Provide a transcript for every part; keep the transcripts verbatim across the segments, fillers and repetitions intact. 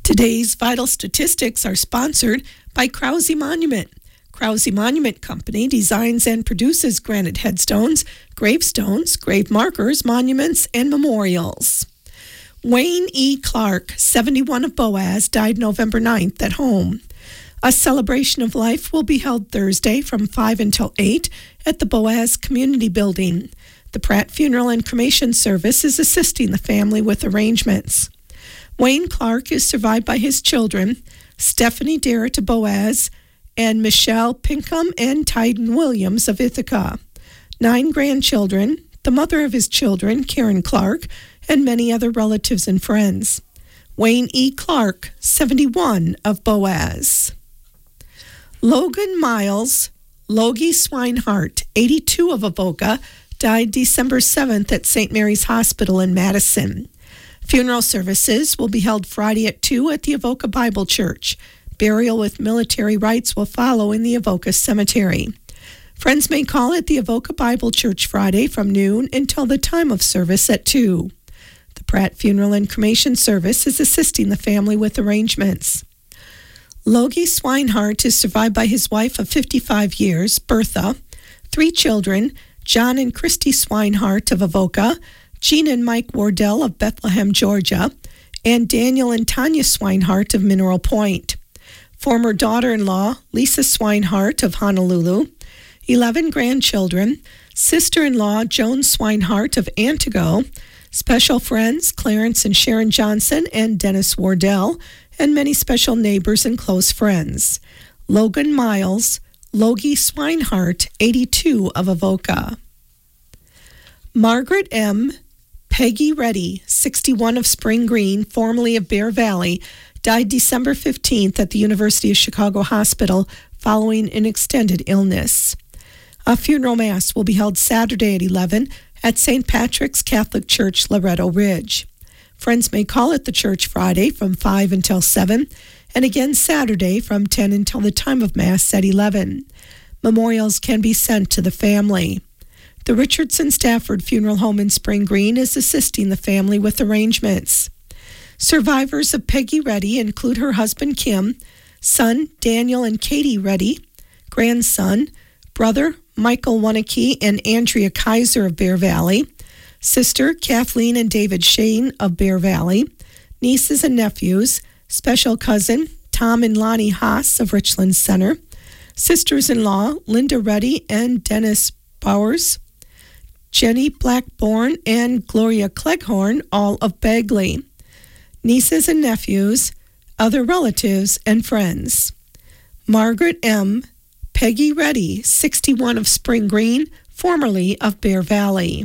Today's vital statistics are sponsored by Krause Monument. Krause Monument Company designs and produces granite headstones, gravestones, grave markers, monuments, and memorials. Wayne E. Clark, seventy-one of Boaz, died November ninth at home. A celebration of life will be held Thursday from five until eight at the Boaz Community Building. The Pratt Funeral and Cremation Service is assisting the family with arrangements. Wayne Clark is survived by his children, Stephanie Darrett of Boaz, and Michelle Pinkham and Tyden Williams of Ithaca. Nine grandchildren, the mother of his children, Karen Clark, and many other relatives and friends. Wayne E. Clark, seventy-one of Boaz. Logan Miles, Logie Swinehart, eighty-two of Avoca, died December seventh at Saint Mary's Hospital in Madison. Funeral services will be held Friday at two at the Avoca Bible Church. Burial with military rites will follow in the Avoca Cemetery. Friends may call at the Avoca Bible Church Friday from noon until the time of service at two. The Pratt Funeral and Cremation Service is assisting the family with arrangements. Logie Swinehart is survived by his wife of fifty-five years, Bertha, three children, John and Christy Swinehart of Avoca, Jean and Mike Wardell of Bethlehem, Georgia, and Daniel and Tanya Swinehart of Mineral Point. Former daughter-in-law, Lisa Swinehart of Honolulu, eleven grandchildren, sister-in-law, Joan Swinehart of Antigo, special friends, Clarence and Sharon Johnson and Dennis Wardell, and many special neighbors and close friends. Logan Miles, Logie Swinehart, eighty-two of Avoca. Margaret M. Peggy Reddy, sixty-one of Spring Green, formerly of Bear Valley, died December fifteenth at the University of Chicago Hospital following an extended illness. A funeral mass will be held Saturday at eleven at Saint Patrick's Catholic Church, Loretto Ridge. Friends may call at the church Friday from five until seven, and again Saturday from ten until the time of Mass at eleven. Memorials can be sent to the family. The Richardson Stafford Funeral Home in Spring Green is assisting the family with arrangements. Survivors of Peggy Reddy include her husband Kim, son Daniel and Katie Reddy, grandson, brother Michael Wanicky and Andrea Kaiser of Bear Valley, sister Kathleen and David Shane of Bear Valley, nieces and nephews, special cousin Tom and Lonnie Haas of Richland Center, sisters-in-law Linda Reddy and Dennis Bowers, Jenny Blackburn and Gloria Cleghorn, all of Bagley, nieces and nephews, other relatives and friends. Margaret M. Peggy Reddy, sixty-one of Spring Green, formerly of Bear Valley.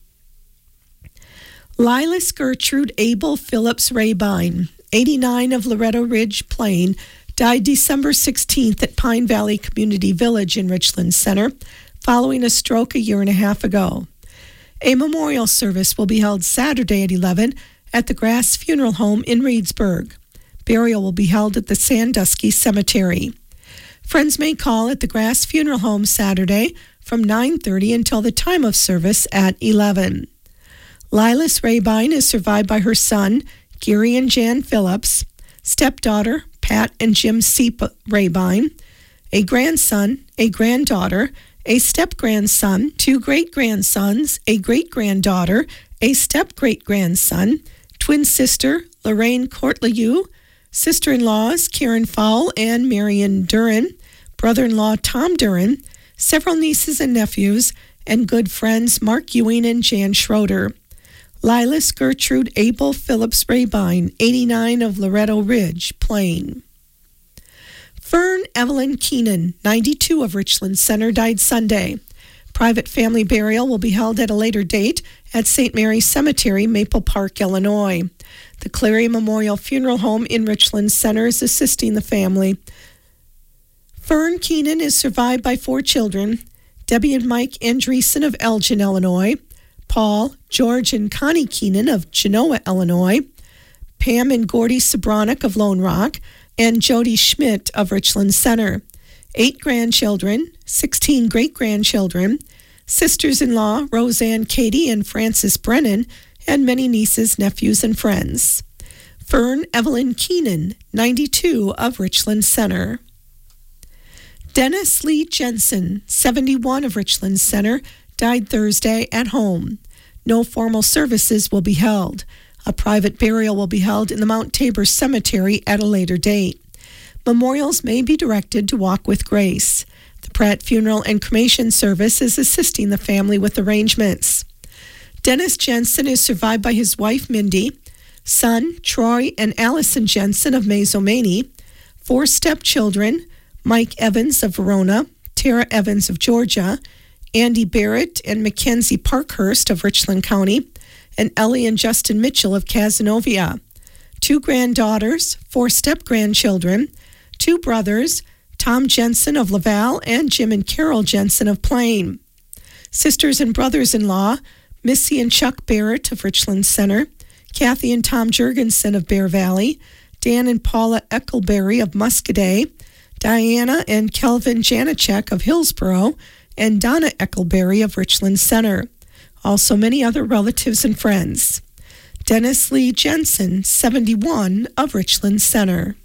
Lilas Gertrude Abel Phillips Rabine, eighty-nine of Loretto Ridge Plain, died December sixteenth at Pine Valley Community Village in Richland Center, following a stroke a year and a half ago. A memorial service will be held Saturday at eleven at the Grass Funeral Home in Reedsburg. Burial will be held at the Sandusky Cemetery. Friends may call at the Grass Funeral Home Saturday from nine thirty until the time of service at eleven. Lilas Rabine is survived by her son, Gary and Jan Phillips, stepdaughter, Pat and Jim C. Rabine, a grandson, a granddaughter, a step-grandson, two great-grandsons, a great-granddaughter, a step-great-grandson, twin sister, Lorraine Courtleau, sister-in-laws, Karen Fowle and Marion Duran, brother-in-law, Tom Duran, several nieces and nephews, and good friends, Mark Ewing and Jan Schroeder. Lilas Gertrude Abel Phillips Rabine, eighty-nine of Loretto Ridge, Plain. Fern Evelyn Keenan, ninety-two of Richland Center, died Sunday. Private family burial will be held at a later date at Saint Mary's Cemetery, Maple Park, Illinois. The Clary Memorial Funeral Home in Richland Center is assisting the family. Fern Keenan is survived by four children, Debbie and Mike Andreessen of Elgin, Illinois, Paul, George, and Connie Keenan of Genoa, Illinois, Pam and Gordy Sobronic of Lone Rock, and Jody Schmidt of Richland Center. Eight grandchildren, sixteen great-grandchildren, sisters-in-law Roseanne Katie and Frances Brennan, and many nieces, nephews, and friends. Fern Evelyn Keenan, ninety-two, of Richland Center. Dennis Lee Jensen, seventy-one, of Richland Center, died Thursday at home. No formal services will be held. A private burial will be held in the Mount Tabor Cemetery at a later date. Memorials may be directed to Walk with Grace. The Pratt Funeral and Cremation Service is assisting the family with arrangements. Dennis Jensen is survived by his wife, Mindy, son, Troy and Allison Jensen of Mazomanie, four stepchildren, Mike Evans of Verona, Tara Evans of Georgia, Andy Barrett and Mackenzie Parkhurst of Richland County, and Ellie and Justin Mitchell of Cazenovia, two granddaughters, four step-grandchildren, two brothers, Tom Jensen of Laval and Jim and Carol Jensen of Plain, sisters and brothers-in-law, Missy and Chuck Barrett of Richland Center, Kathy and Tom Jurgensen of Bear Valley, Dan and Paula Eckelberry of Muscadet, Diana and Kelvin Janacek of Hillsboro, and Donna Eckelberry of Richland Center. Also many other relatives and friends. Dennis Lee Jensen, seventy-one, of Richland Center.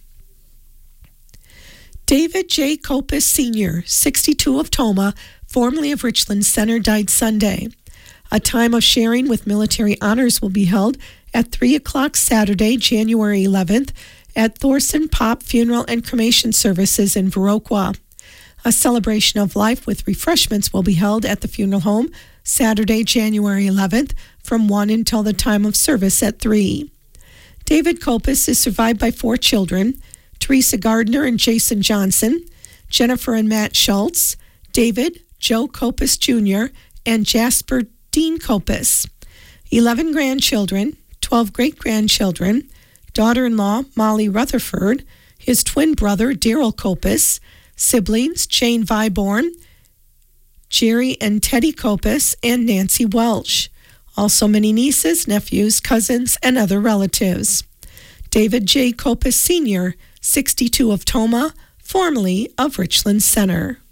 David J. Kopis Senior, sixty-two, of Tomah, formerly of Richland Center, died Sunday. A time of sharing with military honors will be held at three o'clock Saturday, January eleventh, at Thorson Pop Funeral and Cremation Services in Viroqua. A celebration of life with refreshments will be held at the funeral home Saturday, January eleventh, from one until the time of service at three. David Kopis is survived by four children, Teresa Gardner and Jason Johnson, Jennifer and Matt Schultz, David, Joe Kopis Junior, and Jasper Dean Kopis, eleven grandchildren, twelve great-grandchildren, daughter-in-law Molly Rutherford, his twin brother Daryl Kopis, siblings Jane Viborn, Jerry and Teddy Kopis, and Nancy Welch. Also many nieces, nephews, cousins, and other relatives. David J. Kopis Senior, sixty-two, of Tomah, formerly of Richland Center.